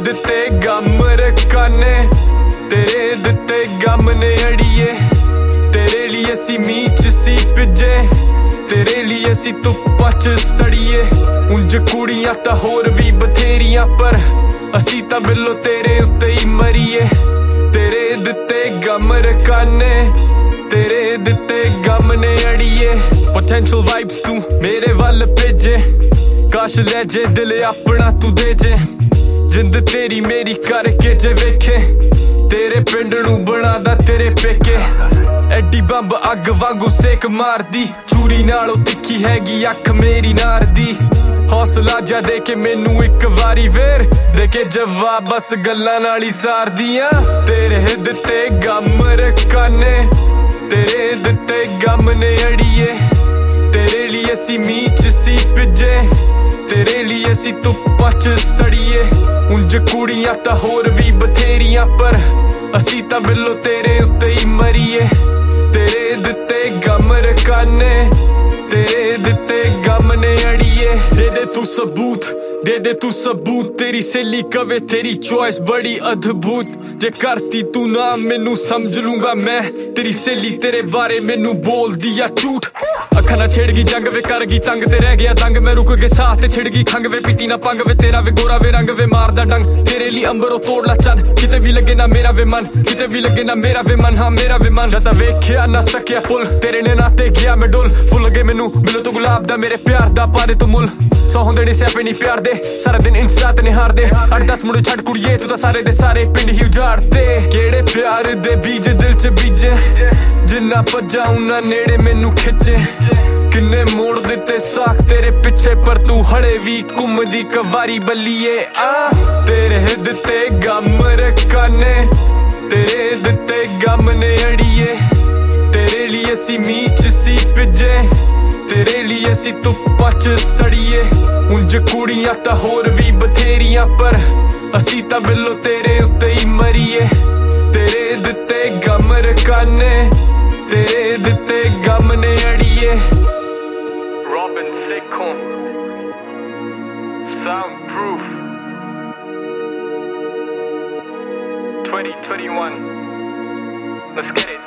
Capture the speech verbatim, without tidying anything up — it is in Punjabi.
ਦਿੱਤੇ ਗਮ ਰਕਾਨੇ, ਤੇਰੇ ਦਿੱਤੇ ਗਮ ਨੇ ਅੜੀਏ। ਤੇਰੇ ਲਈ ਅਸੀਂ ਮੀਂਹ ਚ ਸੀ ਭਿੱਜੇ, ਤੇਰੇ ਲਈ ਅਸੀਂ ਧੁੱਪਾਂ ਚ ਸੜੀਏ। ਉਂਝ ਕੁੜੀਆਂ ਤਾਂ ਹੋਰ ਵੀ ਬਥੇਰੀਆਂ, ਪਰ ਅਸੀਂ ਤਾਂ ਬਿੱਲੋ ਤੇਰੇ ਉੱਤੇ ਹੀ ਮਰੀਏ। ਤੇਰੇ ਦਿੱਤੇ ਗਮ ਰਕਾਨੇ, ਤੇਰੇ ਦਿੱਤੇ ਗਮ ਨੇ ਅੜੀਏ। ਪੋਟੈਂਸ਼ੀਅਲ ਵਾਈਬਸ ਤੂੰ ਮੇਰੇ ਵੱਲ ਭੇਜੇ, ਕਾਸ਼ ਲੈ ਜੇ ਦਿਲ ਆਪਣਾ ਤੂੰ ਦੇ ਜੇ। ਜਿੰਦ ਤੇਰੀ ਮੇਰੀ ਕਰਕੇ ਜੇ ਵੇਖੇ, ਤੇਰੇ ਪਿੰਡ ਨੂੰ ਬਣਾਦਾ ਤੇਰੇ ਪੇਕੇ। ਐਡੀ ਬੰਬ ਅੱਗ ਵਾਂਗੂ ਸੇਕ ਮਾਰਦੀ, ਛੁਰੀ ਨਾਲੋਂ ਤਿੱਖੀ ਹੈਗੀ ਅੱਖ ਮੇਰੀ ਨਾਰ ਦੀ। ਹੌਸਲਾ ਜਾ ਦੇ ਕੇ ਮੈਨੂੰ ਇੱਕ ਵਾਰੀ ਫੇਰ, ਦੇ ਕੇ ਜਵਾਬ ਬਸ ਗੱਲਾਂ ਨਾਲ ਹੀ ਸਾਰਦੀਆਂ। ਤੇਰੇ ਦਿੱਤੇ ਗਮ ਰਕਾਨੇ, ਤੇਰੇ ਦਿੱਤੇ ਗਮ ਨੇ ਅੜੀਏ। ਤੇਰੇ ਲਈ ਅਸੀਂ ਮੀਂਹ ਚ ਸੀ ਭਿੱਜੇ, ਤੇਰੇ ਲਈ ਅਸੀਂ ਧੁੱਪਾਂ ਚ ਸੜੀਏ। ਉਂਝ ਕੁੜੀਆਂ ਤਾਂ ਹੋਰ ਵੀ ਬਥੇਰੀਆਂ, ਪਰ ਅਸੀਂ ਤਾਂ ਬਿੱਲੋ ਤੇਰੇ ਉੱਤੇ ਹੀ ਮਰੀਏ। ਤੇਰੇ ਦਿੱਤੇ ਗਮ ਰਕਾਨੇ, ਤੇਰੇ ਦਿੱਤੇ ਗਮ ਨੇ ਅੜੀਏ। ਦੇ ਦੇ ਤੂੰ ਸਬੂਤ, ਦੇ ਦੇ ਤੂੰ ਸਬੂਤ, ਤੇਰੀ ਸਹੇਲੀ ਕਵੇ ਤੇਰੀ ਚੋਇਸ ਬੜੀ ਅਦਭੁਤ। ਜੇ ਕਰਤੀ ਤੂੰ ਨਾ ਮੈਨੂੰ ਸਮਝ ਲੂੰਗਾ ਮੈਂ, ਤੇਰੀ ਸਹੇਲੀ ਤੇਰੇ ਬਾਰੇ ਮੈਨੂੰ ਬੋਲਦੀ ਆ ਝੂਠ। ਅੱਖਾਂ ਨਾਲ ਛੇੜ ਗਈ ਜੰਗ ਵੇ ਕਰ ਗਈ ਤੰਗ, ਤੇ ਰਹਿ ਗਿਆ ਦੰਗ ਮੈਂ ਰੁਕ ਕੇ ਸਾਹ ਤੇ ਛਿੜ ਗਈ ਖੰਗ ਵੇ। ਪੀਤੀ ਨਾ ਪੰਗ ਵੇ ਤੇਰਾ ਵੇ ਗੋਰਾ ਵੇ ਰੰਗ ਵੇ ਮਾਰਦਾ ਡੰਗ, ਤੇਰੇ ਲਈ ਅੰਬਰੋਂ ਤੋੜ ਲਾ ਚੰਨ। ਕਿਤੇ ਵੀ ਲੱਗੇ ਨਾ ਮੇਰਾ ਵੇ ਮਨ, ਕਿਤੇ ਵੀ ਲੱਗੇ ਨਾ ਮੇਰਾ ਵੇ ਮਨ, ਹਾਂ ਮੇਰਾ ਵੇ ਮਨ। ਜਦ ਵੇਖਿਆ ਨਾ ਸਕਿਆ ਪੁੱਲ, ਤੇਰੇ ਨੇ ਨਾ ਤੇ ਗਿਆ ਮੈਂ ਡੁੱਲ। ਫੁੱਲ ਗਏ ਮੈਨੂੰ ਮਿਲੋ ਤੂੰ ਗੁਲਾਬ ਦਾ ਮੇਰੇ ਪਿਆਰ ਦਾ, ਪਾ ਦੇ ਤੂੰ ਮੁੱਲ। ਸੌ ਹੁੰਦੇ ਨੇ ਸਿਆਪੇ ਨਹੀਂ ਪਿਆਰ ਦੇ, ਸਾਰਾ ਦਿਨ ਇੰਸਟਾ ਤੇ ਨਿਹਾਰਦੇ। ਅੱਠ ਦਸ ਮੁੰਡੇ ਛੱਡ ਕੁੜੀਏ ਤੂੰ ਤਾਂ ਸਾਰੇ ਦੇ ਸਾਰੇ ਪਿੰਡ ਹੀ ਉਜਾੜਦੇ। ਕਿਹੜੇ ਪਿਆਰ ਦੇ ਬੀਜ ਦਿਲ ਚ ਬੀਜੇ, ਜਿੰਨਾ ਭੱਜਾ ਉਨਾ ਨੇੜੇ ਮੈਨੂੰ ਖਿੱਚੇ। ਕਿੰਨੇ ਮੋੜ ਦਿੱਤੇ ਸਾਖ ਤੇਰੇ ਪਿੱਛੇ, ਪਰ ਤੂੰ ਹੜੇ ਵੀ ਘੁੰਮਦੀ ਕਵਾਰੀ ਬੱਲੀਏ। ਆ ਤੇਰੇ ਦਿੱਤੇ ਗਮ ਰਕਾਨੇ, ਤੇਰੇ ਦਿੱਤੇ ਗਮ ਨੇ ਅੜੀਏ। ਤੇਰੇ ਲਈ ਅਸੀਂ ਮੀਂਹ ਚ ਸੀ ਭਿੱਜੇ, ਤੇਰੇ ਲਈ ਅਸੀਂ ਧੁੱਪਾਂ ਚ ਸੜੀਏ। ਉਂਝ ਕੁੜੀਆਂ ਤਾਂ ਹੋਰ ਵੀ ਬਥੇਰੀਆਂ, ਪਰ ਅਸੀਂ ਤਾਂ ਬਿੱਲੋ ਤੇਰੇ ਉੱਤੇ ਹੀ ਮਰੀਏ। ਤੇਰੇ ਦਿੱਤੇ ਗਮ ਰਕਾਨੇ, ਤੇਰੇ ਦਿੱਤੇ ਗਮ ਨੇ ਅੜੀਏ। Robin Seiko, Soundproof, twenty twenty-one, let's get it.